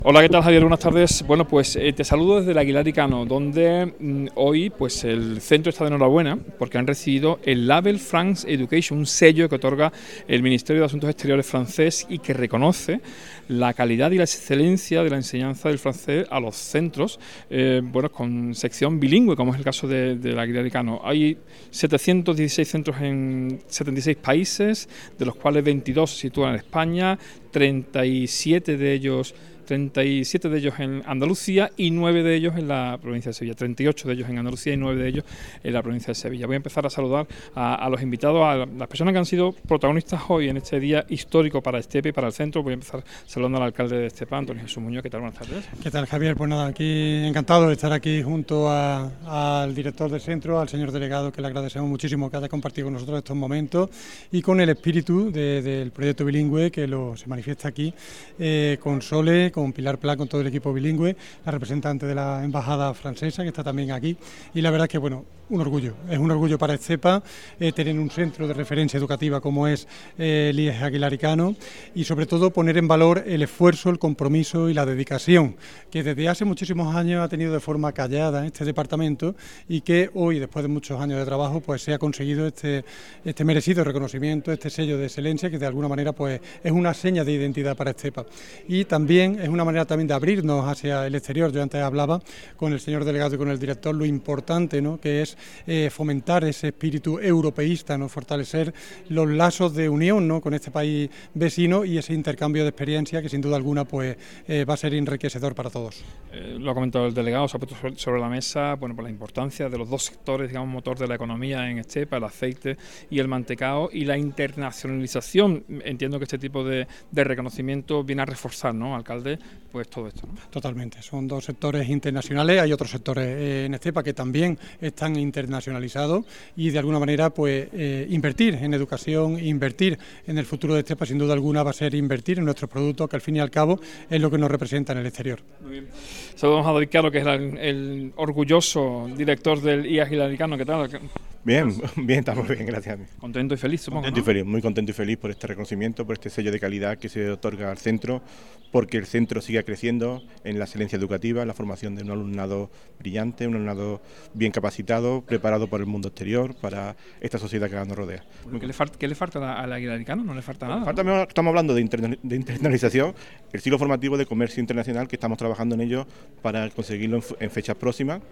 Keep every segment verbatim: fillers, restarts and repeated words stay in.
Hola, ¿qué tal, Javier? Buenas tardes. Bueno, pues eh, te saludo desde el Aguilar y Cano, donde mm, hoy pues el centro está de enhorabuena porque han recibido el Label France Education, un sello que otorga el Ministerio de Asuntos Exteriores francés y que reconoce la calidad y la excelencia de la enseñanza del francés a los centros, eh, bueno, con sección bilingüe, como es el caso de, del Aguilar y Cano. Hay setecientos dieciséis centros en setenta y seis países, de los cuales veintidós se sitúan en España, treinta y siete de ellos treinta y siete de ellos en Andalucía y nueve de ellos en la provincia de Sevilla, treinta y ocho de ellos en Andalucía y nueve de ellos en la provincia de Sevilla. Voy a empezar a saludar a, a los invitados, a las personas que han sido protagonistas hoy en este día histórico para Estepa y para el centro. Voy a empezar saludando al alcalde de Estepa, Antonio Jesús Muñoz. ¿Qué tal? Buenas tardes. ¿Qué tal, Javier? Pues nada, aquí encantado de estar aquí junto a, al director del centro, al señor delegado, que le agradecemos muchísimo que haya compartido con nosotros estos momentos y con el espíritu de, del proyecto bilingüe que lo, se manifiesta aquí, eh, con Sole, con Pilar Pla, con todo el equipo bilingüe, la representante de la embajada francesa que está también aquí, y la verdad es que bueno, un orgullo, es un orgullo para Estepa eh, tener un centro de referencia educativa como es eh, el I E S Aguilar y Cano, y sobre todo poner en valor el esfuerzo, el compromiso y la dedicación que desde hace muchísimos años ha tenido de forma callada este departamento y que hoy, después de muchos años de trabajo, pues se ha conseguido este, este merecido reconocimiento, este sello de excelencia que de alguna manera pues es una seña de identidad para Estepa, y también es una manera también de abrirnos hacia el exterior. Yo antes hablaba con el señor delegado y con el director lo importante, ¿no?, que es eh, fomentar ese espíritu europeísta, ¿no?, fortalecer los lazos de unión, ¿no?, con este país vecino y ese intercambio de experiencia que sin duda alguna pues eh, va a ser enriquecedor para todos. Eh, lo ha comentado el delegado, se ha puesto sobre, sobre la mesa, bueno, por la importancia de los dos sectores, digamos, motor de la economía en Estepa, el aceite y el mantecao, y la internacionalización. Entiendo que este tipo de, de reconocimiento viene a reforzar, ¿no, alcalde? Pues todo esto, ¿no? Totalmente, son dos sectores internacionales, hay otros sectores eh, en Estepa que también están internacionalizados y de alguna manera pues eh, invertir en educación, invertir en el futuro de Estepa sin duda alguna va a ser invertir en nuestros productos, que al fin y al cabo es lo que nos representa en el exterior. Muy bien. Saludamos a David Caro, que es el, el orgulloso director del I E S Aguilar y Cano. ¿Qué tal? Bien, bien, estamos bien, gracias. Contento y feliz, supongo, Contento ¿no? y feliz, muy contento y feliz por este reconocimiento, por este sello de calidad que se otorga al centro, porque el centro siga creciendo en la excelencia educativa, en la formación de un alumnado brillante, un alumnado bien capacitado, preparado para el mundo exterior, para esta sociedad que nos rodea. ¿Qué le, falta, ¿Qué le falta al Aguilar y Cano? No le falta nada. Falta, ¿no? Estamos hablando de, interna, de internacionalización, el ciclo formativo de comercio internacional, que estamos trabajando en ello para conseguirlo en, en fechas próximas,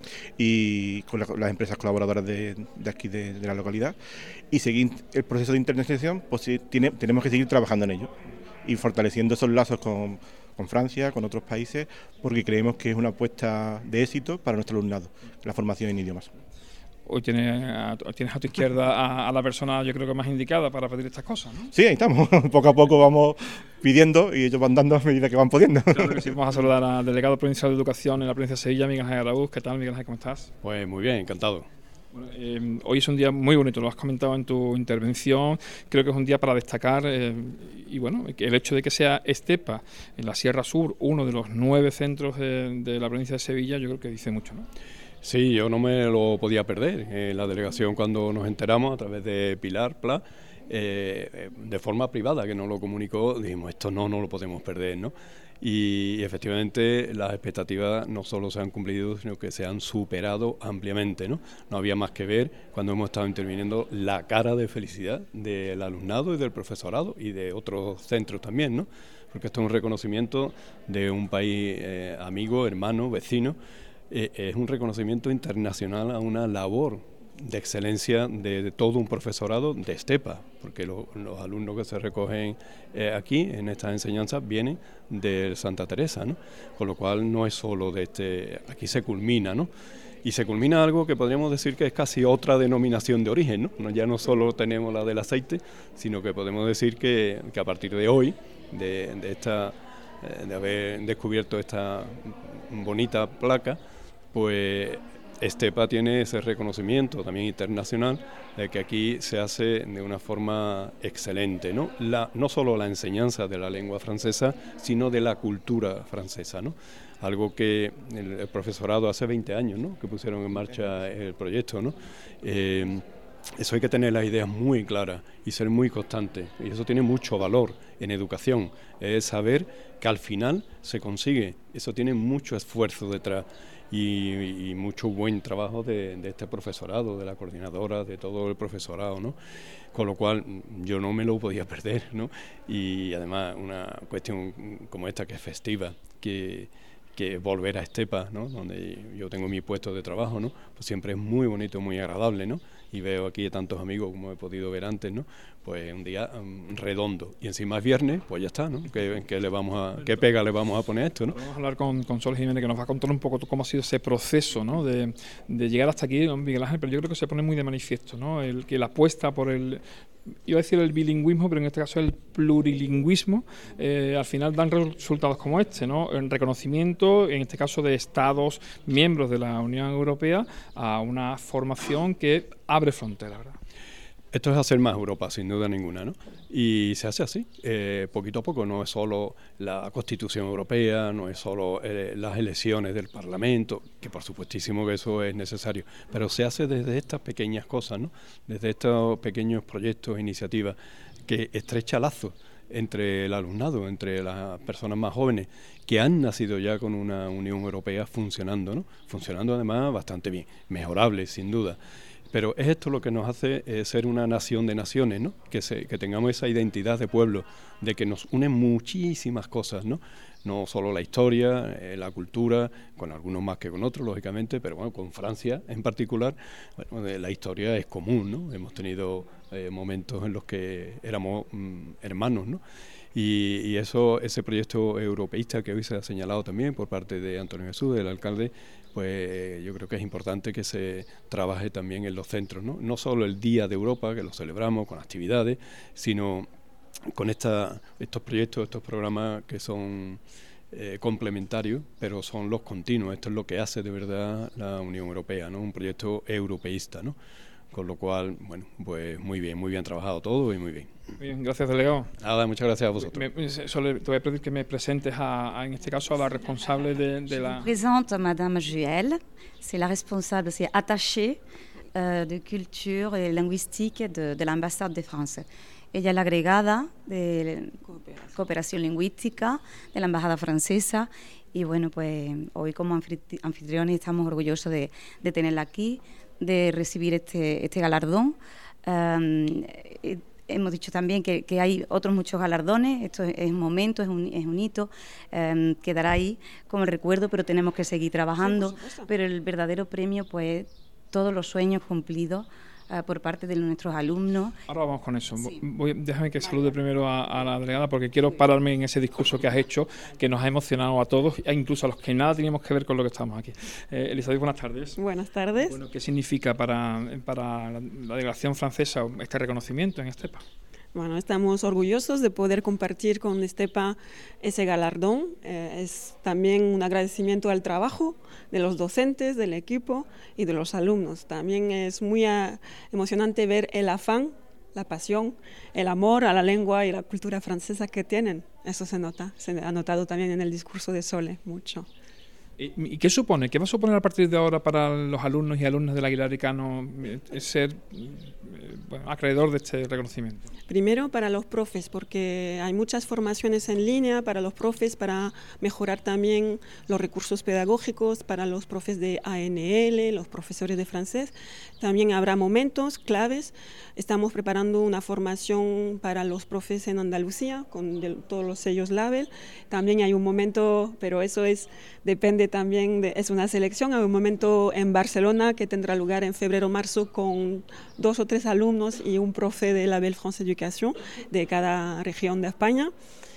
y con la, las empresas colaboradoras de, de aquí de, de la localidad, y seguir el proceso de internacionalización, pues sí, tiene, tenemos que seguir trabajando en ello y fortaleciendo esos lazos con, con Francia, con otros países, porque creemos que es una apuesta de éxito para nuestro alumnado, la formación en idiomas. Hoy tienes a, tienes a tu izquierda a, a la persona, yo creo que más indicada para pedir estas cosas, ¿no? Sí, ahí estamos, poco a poco vamos pidiendo y ellos van dando a medida que van pudiendo. Claro que sí. Vamos a saludar al delegado provincial de Educación en la provincia de Sevilla, Miguel Ángel Araúz. ¿Qué tal, Miguel Ángel? ¿Cómo estás? Pues muy bien, encantado. Bueno, eh, hoy es un día muy bonito, lo has comentado en tu intervención. Creo que es un día para destacar eh, y bueno, el hecho de que sea Estepa, en la Sierra Sur, uno de los nueve centros de, de la provincia de Sevilla, yo creo que dice mucho, ¿no? Sí, yo no me lo podía perder. En la delegación, cuando nos enteramos a través de Pilar Pla, eh, de forma privada, que nos lo comunicó, dijimos, esto no, no lo podemos perder, ¿no? Y, y efectivamente las expectativas no solo se han cumplido, sino que se han superado ampliamente, ¿no? No había más que ver, cuando hemos estado interviniendo, la cara de felicidad del alumnado y del profesorado y de otros centros también, ¿no? Porque esto es un reconocimiento de un país eh, amigo, hermano, vecino. Eh, es un reconocimiento internacional a una labor de excelencia de, de todo un profesorado de Estepa, porque lo, los alumnos que se recogen eh, aquí en estas enseñanzas vienen de Santa Teresa, ¿no? Con lo cual no es solo de este, aquí se culmina, ¿no? Y se culmina algo que podríamos decir que es casi otra denominación de origen, ¿no? No, ya no solo tenemos la del aceite, sino que podemos decir que, que a partir de hoy, de, de esta de haber descubierto esta bonita placa, pues Estepa tiene ese reconocimiento también internacional de que aquí se hace de una forma excelente, ¿no? La, no solo la enseñanza de la lengua francesa, sino de la cultura francesa, ¿no? Algo que el, el profesorado hace veinte años, ¿no?, que pusieron en marcha el proyecto, ¿no? Eh, eso hay que tener las ideas muy claras y ser muy constante, y eso tiene mucho valor en educación, es saber que al final se consigue, eso tiene mucho esfuerzo detrás y, y mucho buen trabajo de, de este profesorado, de la coordinadora, de todo el profesorado, ¿no? Con lo cual yo no me lo podía perder, ¿no? Y además una cuestión como esta que es festiva, que que volver a Estepa, ¿no? Donde yo tengo mi puesto de trabajo, ¿no? Pues siempre es muy bonito, muy agradable, ¿no? Y veo aquí a tantos amigos como he podido ver antes, ¿no? Pues un día um, redondo. Y encima es viernes, pues ya está, ¿no? ¿Qué, qué, le vamos a, qué pega le vamos a poner a esto, ¿no? Vamos a hablar con, con Sol Jiménez, que nos va a contar un poco cómo ha sido ese proceso, ¿no? De, de llegar hasta aquí, don Miguel Ángel, pero yo creo que se pone muy de manifiesto, ¿no? El que la apuesta por el... iba a decir el bilingüismo, pero en este caso el plurilingüismo, eh, al final dan resultados como este, ¿no? En reconocimiento, en este caso de Estados miembros de la Unión Europea, a una formación que abre fronteras, ¿verdad? Esto es hacer más Europa, sin duda ninguna, ¿no? Y se hace así, eh, poquito a poco. No es solo la Constitución Europea, no es solo eh, las elecciones del Parlamento, que por supuestísimo que eso es necesario, pero se hace desde estas pequeñas cosas, ¿no? Desde estos pequeños proyectos, iniciativas, que estrecha lazos entre el alumnado, entre las personas más jóvenes, que han nacido ya con una Unión Europea funcionando, ¿no? Funcionando además bastante bien, mejorable sin duda. Pero es esto lo que nos hace eh, ser una nación de naciones, ¿no? Que, se, que tengamos esa identidad de pueblo, de que nos unen muchísimas cosas, ¿no? No solo la historia, eh, la cultura, con algunos más que con otros, lógicamente, pero bueno, con Francia en particular, bueno, la historia es común, ¿no? Hemos tenido eh, momentos en los que éramos mm, hermanos, ¿no? Y, y eso, ese proyecto europeísta que hoy se ha señalado también por parte de Antonio Jesús, del alcalde, pues yo creo que es importante que se trabaje también en los centros, ¿no? No solo el Día de Europa, que lo celebramos con actividades, sino con esta, estos proyectos, estos programas que son eh, complementarios, pero son los continuos. Esto es lo que hace de verdad la Unión Europea, ¿no? Un proyecto europeísta, ¿no? Con lo cual, bueno, pues muy bien, muy bien trabajado todo y muy bien. Bien, gracias, delegado. Nada, muchas gracias a vosotros. Me, solo te voy a pedir que me presentes, a, a, en este caso, a la responsable de, de la... Je présente Madame Juel, c'est la responsable, c'est attachée euh, de culture et linguistique de, de l'ambassade de France. Ella es la agregada de cooperación. cooperación lingüística de la embajada francesa y bueno, pues hoy como anfitriones estamos orgullosos de, de tenerla aquí, de recibir este, este galardón. Um, Hemos dicho también que, que hay otros muchos galardones, esto es, es un momento, es un, es un hito, eh, quedará ahí como el recuerdo, pero tenemos que seguir trabajando, sí, pero el verdadero premio, pues, todos los sueños cumplidos uh, por parte de nuestros alumnos. Ahora vamos con eso. Sí. Voy, déjame que salude primero a, a la delegada, porque quiero pararme en ese discurso que has hecho, que nos ha emocionado a todos, e incluso a los que nada teníamos que ver con lo que estamos aquí. Eh, Elizabeth, buenas tardes. Buenas tardes. Bueno, ¿qué significa para, para la, la delegación francesa este reconocimiento en Estepa? Bueno, estamos orgullosos de poder compartir con Estepa ese galardón. Eh, es también un agradecimiento al trabajo de los docentes, del equipo y de los alumnos. También es muy uh, emocionante ver el afán, la pasión, el amor a la lengua y la cultura francesa que tienen. Eso se nota, se ha notado también en el discurso de Sole, mucho. ¿Y qué supone? ¿Qué va a suponer a partir de ahora para los alumnos y alumnas del Aguilar y Cano ser bueno, acreedor de este reconocimiento? Primero para los profes, porque hay muchas formaciones en línea para los profes para mejorar también los recursos pedagógicos, para los profes de A N L, los profesores de francés. También habrá momentos claves. Estamos preparando una formación para los profes en Andalucía con de, todos los sellos Label. También hay un momento, pero eso es depende también, de, es una selección, hay un momento en Barcelona que tendrá lugar en febrero-marzo con dos o tres alumnos y un profe de Label France Education de cada región de España.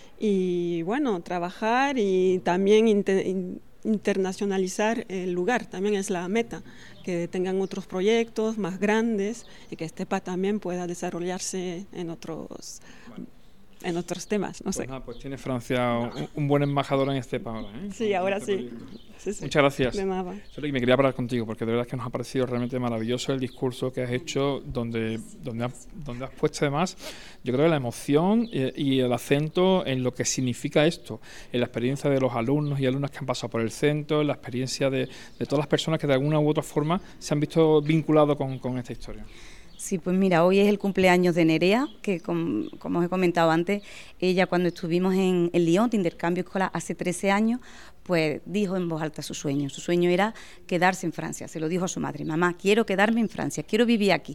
Y bueno, trabajar y también inter, internacionalizar el lugar, también es la meta, que tengan otros proyectos más grandes y que Estepa también pueda desarrollarse en otros... Bueno. en otros temas, no pues sé. Nada, pues tiene Francia un, un buen embajador en Estepa ahora, ¿eh? Sí, ahora sí. sí, sí. Muchas gracias. De nada. Y me quería hablar contigo, porque de verdad es que nos ha parecido realmente maravilloso el discurso que has hecho, donde, donde, has, donde has puesto además, yo creo que la emoción y, y el acento en lo que significa esto, en la experiencia de los alumnos y alumnas que han pasado por el centro, en la experiencia de, de todas las personas que de alguna u otra forma se han visto vinculados con, con esta historia. Sí, pues mira, hoy es el cumpleaños de Nerea, que com, como os he comentado antes, ella cuando estuvimos en, en Lyon de intercambio escolar hace trece años, pues dijo en voz alta su sueño. Su sueño era quedarse en Francia, se lo dijo a su madre: mamá, quiero quedarme en Francia, quiero vivir aquí.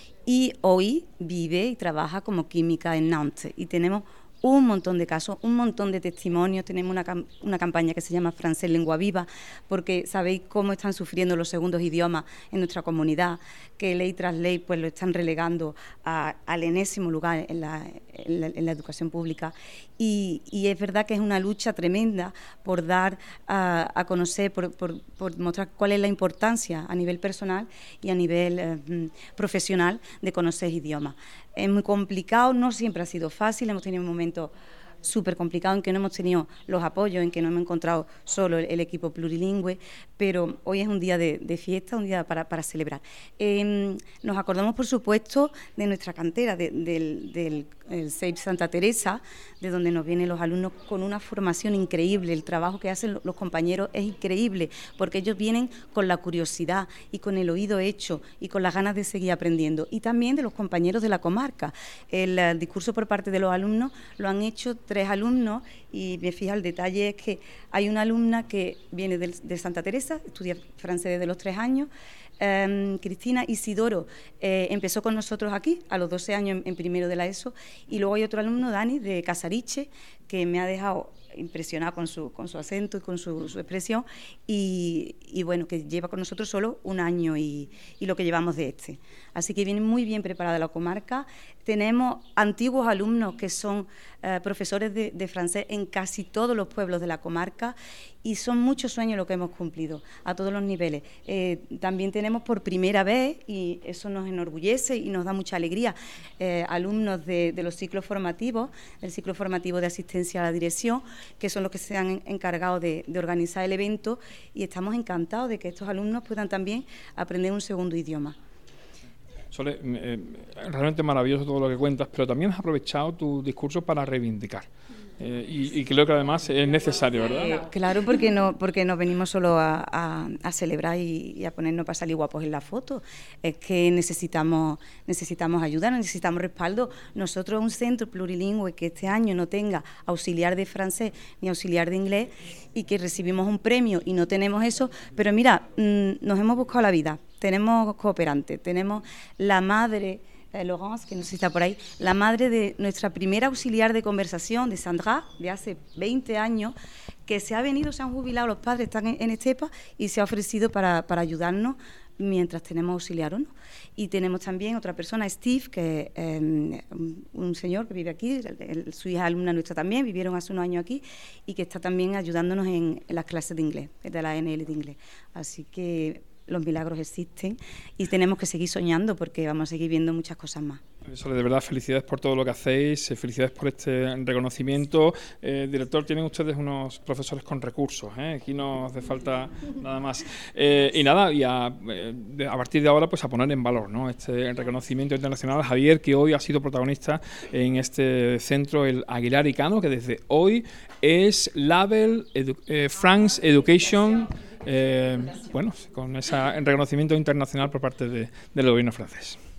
Y hoy vive y trabaja como química en Nantes y tenemos un montón de casos, un montón de testimonios. Tenemos una, una campaña que se llama Francés Lengua Viva, porque sabéis cómo están sufriendo los segundos idiomas en nuestra comunidad, que ley tras ley pues lo están relegando a, al enésimo lugar en la, en la, en la educación pública. Y, y es verdad que es una lucha tremenda por dar a, a conocer, por, por, por mostrar cuál es la importancia a nivel personal y a nivel eh, profesional de conocer idiomas. Es muy complicado, no siempre ha sido fácil, hemos tenido momentos súper complicados en que no hemos tenido los apoyos, en que no hemos encontrado solo el, el equipo plurilingüe, pero hoy es un día de, de fiesta, un día para, para celebrar. Eh, nos acordamos, por supuesto, de nuestra cantera, de, del, del el C E I P Santa Teresa, de donde nos vienen los alumnos con una formación increíble. El trabajo que hacen los compañeros es increíble, porque ellos vienen con la curiosidad y con el oído hecho y con las ganas de seguir aprendiendo. Y también de los compañeros de la comarca. El, el discurso por parte de los alumnos lo han hecho tres alumnos, y me fija el detalle es que hay una alumna que viene de, de Santa Teresa, estudia francés desde los tres años. Um, Cristina Isidoro eh, empezó con nosotros aquí a los doce años en, en primero de la ESO, y luego hay otro alumno, Dani, de Casariche, que me ha dejado impresionada con su, con su acento y con su, su expresión, y, y bueno, que lleva con nosotros solo un año y, y lo que llevamos de este. Así que viene muy bien preparada la comarca. Tenemos antiguos alumnos que son eh, profesores de, de francés en casi todos los pueblos de la comarca, y son muchos sueños lo que hemos cumplido a todos los niveles. Eh, también tenemos por primera vez, y eso nos enorgullece y nos da mucha alegría, eh, alumnos de, de los ciclos formativos, el ciclo formativo de asistencia a la dirección, que son los que se han encargado de, de organizar el evento, y estamos encantados de que estos alumnos puedan también aprender un segundo idioma. Sole, eh, realmente maravilloso todo lo que cuentas, pero también has aprovechado tu discurso para reivindicar. Eh, y, y creo que además es necesario, ¿verdad? Eh, claro, porque no, porque no venimos solo a, a, a celebrar y, y a ponernos para salir guapos en la foto. Es que necesitamos, necesitamos ayuda, necesitamos respaldo. Nosotros, un centro plurilingüe que este año no tenga auxiliar de francés ni auxiliar de inglés, y que recibimos un premio y no tenemos eso, pero mira, mmm, nos hemos buscado la vida. Tenemos cooperantes, tenemos la madre, eh, Laurence, que no sé si está por ahí, la madre de nuestra primera auxiliar de conversación, de Sandra, de hace veinte años, que se ha venido, se han jubilado, los padres están en, en Estepa, y se ha ofrecido para, para ayudarnos mientras tenemos auxiliar o no. Y tenemos también otra persona, Steve, que es eh, un, un señor que vive aquí, el, el, su hija alumna nuestra también, vivieron hace unos años aquí, y que está también ayudándonos en, en las clases de inglés, de la A N L de inglés. Así que los milagros existen y tenemos que seguir soñando, porque vamos a seguir viendo muchas cosas más. Eso, de verdad, felicidades por todo lo que hacéis, felicidades por este reconocimiento. Eh, director, tienen ustedes unos profesores con recursos, ¿eh? Aquí no hace falta nada más. Eh, y nada, y a, eh, a partir de ahora, pues a poner en valor, ¿no?, este reconocimiento internacional a Javier, que hoy ha sido protagonista en este centro, el Aguilar y Cano, que desde hoy es Label Edu eh, France Education. Eh, bueno, con ese reconocimiento internacional por parte de, del gobierno francés.